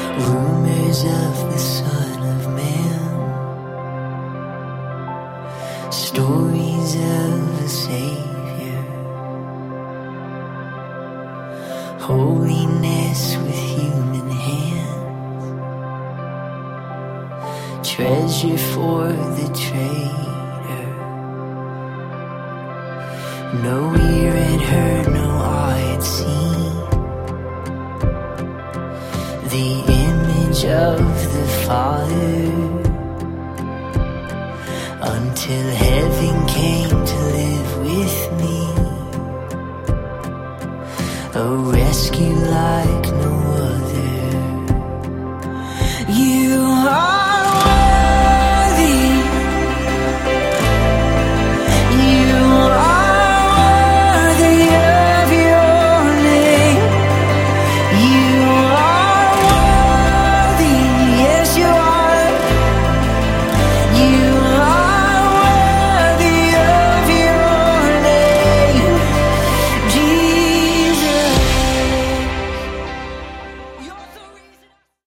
Rumors of the Son of Man, stories of a Savior, holiness with human hands, treasure for the traitor. No ear had heard, no eye had seen the image of the Father, until heaven came to live with me, a rescue like no other. You